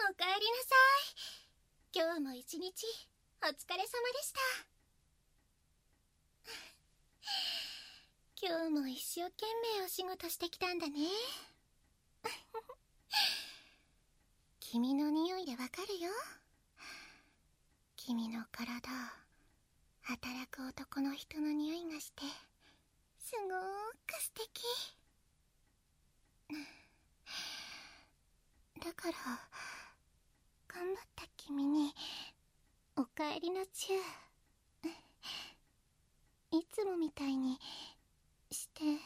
おかえりなさい。今日も一日お疲れ様でした。今日も一生懸命お仕事してきたんだね。君の匂いでわかるよ。君の体、働く男の人の匂いがしてすごーく素敵。だから頑張った君におかえりのチューいつもみたいにしていい？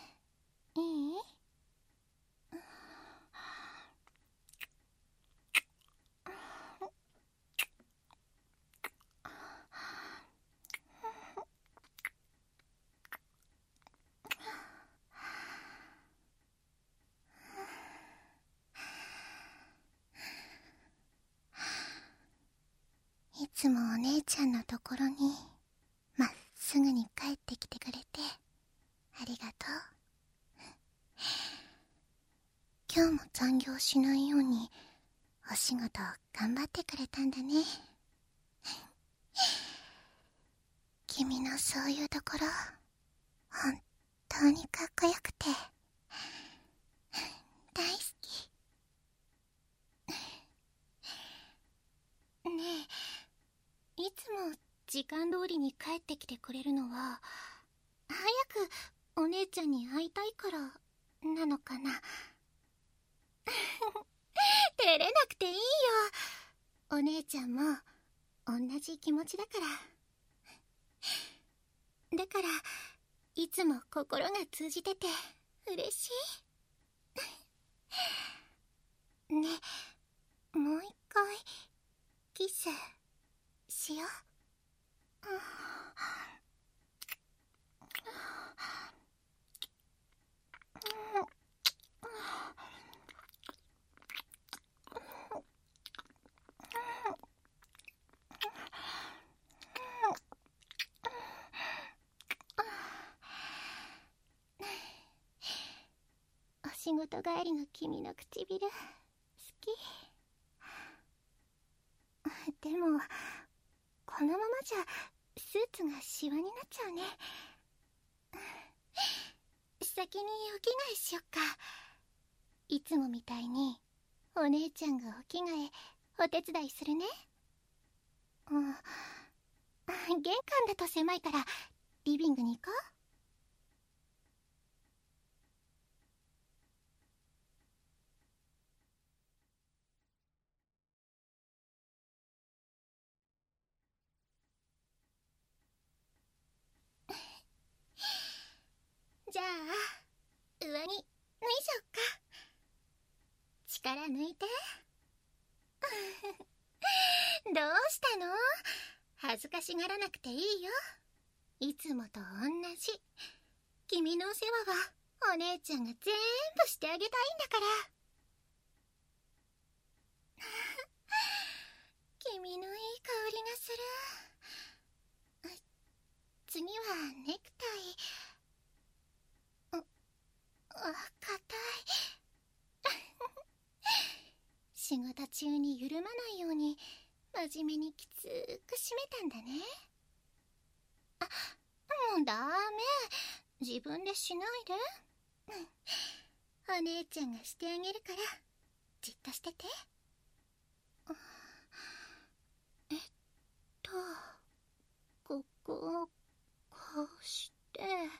いつもお姉ちゃんのところにまっすぐに帰ってきてくれてありがとう。今日も残業しないようにお仕事頑張ってくれたんだね。君のそういうところ本当にかっこよくて大好き。ねえ、いつも時間通りに帰ってきてくれるのは早くお姉ちゃんに会いたいからなのかな。照れなくていいよ。お姉ちゃんも同じ気持ちだから。だからいつも心が通じてて嬉しい。ね、もう一回キスしよう。お仕事帰りの君の唇好き。でもこのままじゃスーツがシワになっちゃうね。先にお着替えしよっか。いつもみたいにお姉ちゃんがお着替えお手伝いするね。玄関だと狭いからリビングに行こう。じゃあ上着脱いじゃおっか。力抜いて。どうしたの？恥ずかしがらなくていいよ。いつもと同じ。君のお世話はお姉ちゃんが全部してあげたいんだから。君のいい香りがする。次はネクタイ。硬い。仕事中に緩まないように真面目にきつく締めたんだね。もうダメ。自分でしないで。お姉ちゃんがしてあげるからじっとしてて。ここをこうして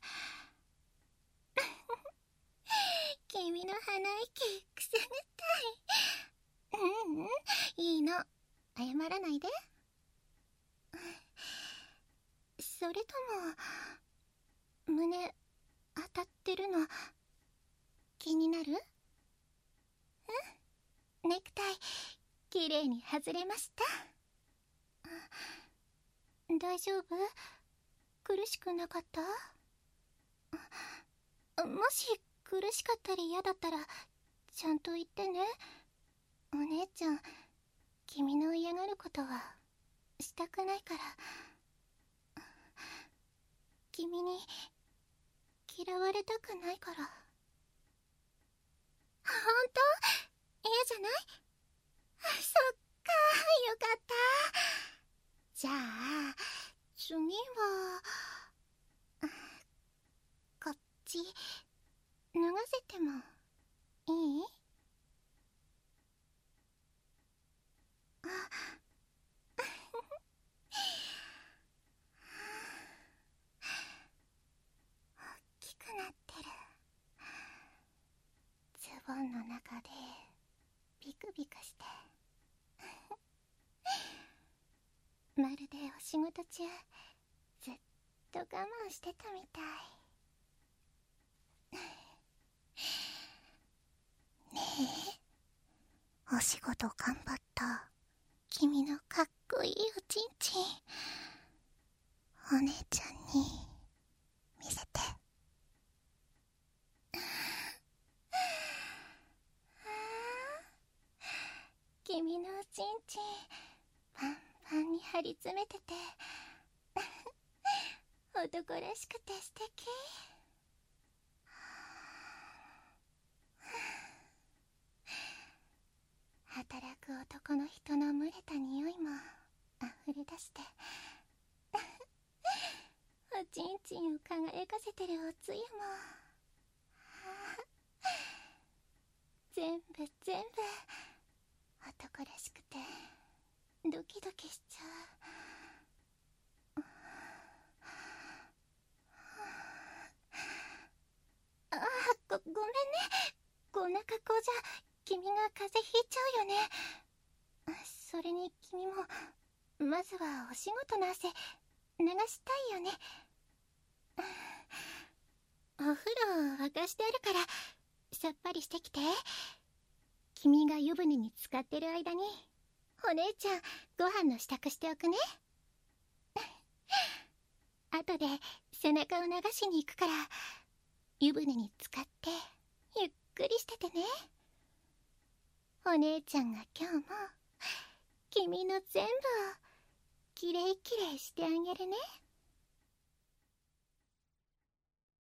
君の鼻息くすぐったい。いいの、謝らないで。それとも胸当たってるの気になる？ネクタイきれいに外れました。大丈夫？苦しくなかった？もし苦しかったり嫌だったらちゃんと言ってね。お姉ちゃん君の嫌がることはしたくないから。君に嫌われたくないから。本当？嫌じゃない？そっボンの中でビクビクしてまるでお仕事中ずっと我慢してたみたい。ねえ、お仕事頑張った君のかっこいいおちんちん、お姉ちゃんに見せて。君のおちんちんパンパンに張り詰めてて男らしくて素敵。働く男の人の蒸れた匂いも溢れ出しておちんちんを輝かせてるおつゆも全部男らしくてドキドキしちゃう。ごめんね、こんな格好じゃ君が風邪ひいちゃうよね。それに君もまずはお仕事の汗流したいよね。お風呂沸かしてあるからさっぱりしてきて。君が湯船に浸かってる間にお姉ちゃんご飯の支度しておくね。後で背中を流しに行くから湯船に浸かってゆっくりしててね。お姉ちゃんが今日も君の全部をきれいきれいしてあげるね。